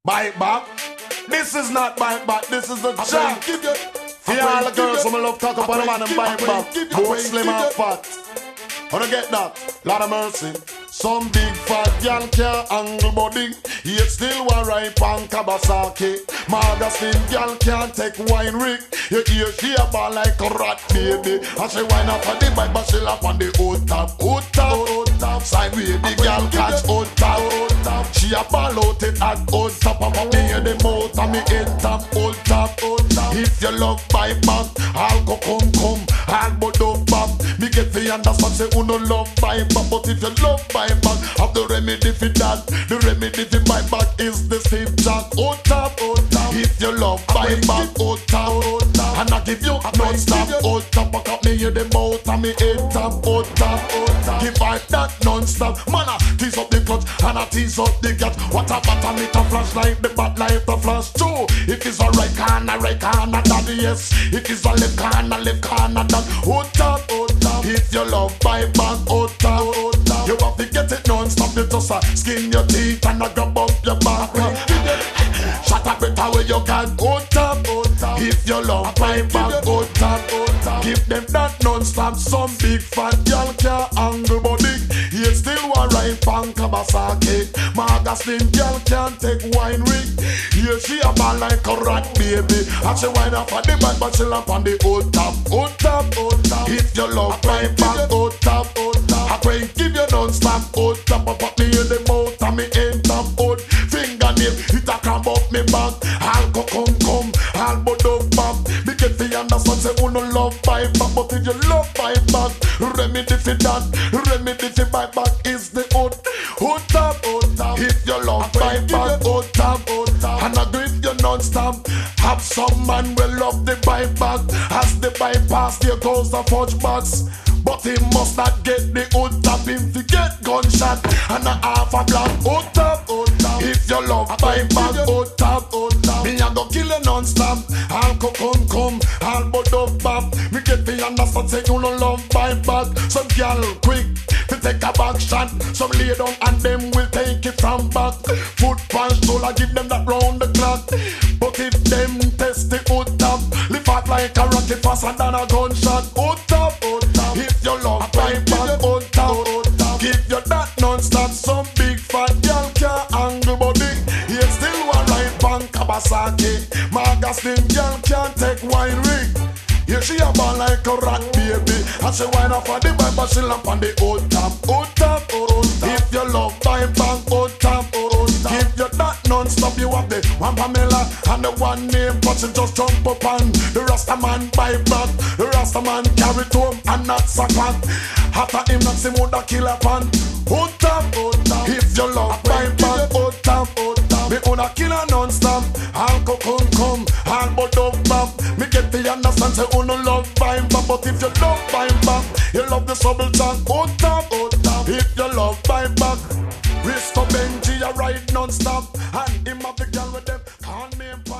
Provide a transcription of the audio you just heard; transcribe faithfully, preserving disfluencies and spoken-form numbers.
Bite back. This is not bite back, this is the jam. Give you, For all the girls who love talk about a man and bite back. Both slim and fat. Wanna get that? Lot of mercy. Some big fat gal can't angle body, yet still one ripe on Kawasaki. Magazine gal can't take wine rig. You hear she a ball like a rat baby, and she wine up on the bike but she lap on the old top, old top, old top. Sideway the gal catch old top, old top. She a ball out it at old top, and me in the mouth and me head top, old top, old top. If you love bike back, I'll go come come, I'll go do back. Me get the understand say who no love bike back, but if you love bike back, have the remedy for that. The remedy for bike back is the same jack. Oh top, oh top. If you love bike back, oh top, oh top. And I give you non stop, oh top. Back up me in the mouth and me head top, oh top, oh top. Give I that non stop. Man I tease up the clutch and I tease up the cat. What a bottom it a flash like the bat light the flash too. If it's a right corner, right corner, that yes. If it's a left corner, left corner, that oh top, oh top. If you love bike back, oh top, oh top. You have to get it non-stop, you just uh, skin your teeth and I go bump your back. Shut up better where you can go top, go top. If you love my back, go top, go top. Give them that non-stop, some big fat girl can't angle body. He still one right pan Kawasaki. Magazine girl can't take wine rig. Here she a ball like a rat baby, and she wind up on the back but she lamp on the old top, old top, old top. If you love my back, go top, go top. I pray give you non-stop, old top. I put me in the mouth and me end top, old fingernail. It a cramp up me back. I'll go come come, I'll go dog back. Me get the understand say who no love bite back, but if you love bite back, remedy for that, remedy for bite back is the old, old top, old top. If you love bite back, old top, old top. And I do if you non-stop. Have some man will love the bite back. As the bypass there goes the fudge box. But he must not get the old top if he get gunshot and a half a block. Old top, old top. If you love bite back, old top, old top. Me a go kill you non-stop. I'll go come come, I'll go dove bop. Me get the understand say you no love bite back. Some girl quick to take a back shot. Some lay down and them will take it from back. Foot punch, so I give them that round the clock. But if them test the old top, lift out like a rocket faster than a gunshot. Old top, old top. If you love bite back, old top, old top. Give you that non-stop. Some big fat girl can't angle body. Here still one right pan Kawasaki. Magazine girl can't take wine rig. Here she a ball like a rat baby, and she wind up on the bike but she lamp on the old top, old top, old top. If you love bike back, old top, old top. Give you that non-stop. You have the one Pamela and the one name, but she just jump up on the Rasta man bike back. The Rasta man carry to him and not sack on. After him not see woulda kill a pan. Old top, old top. If you love bike back, old top, old top. Me woulda kill a non-stop. I'll go come come, I'll go dove bop. Me get the understand say who no love bike back, but if you love bike back, you love the trouble talk. Old top, old top. If you love bike back, Risto Benji a ride non-stop, and him have the girl with them. Can't name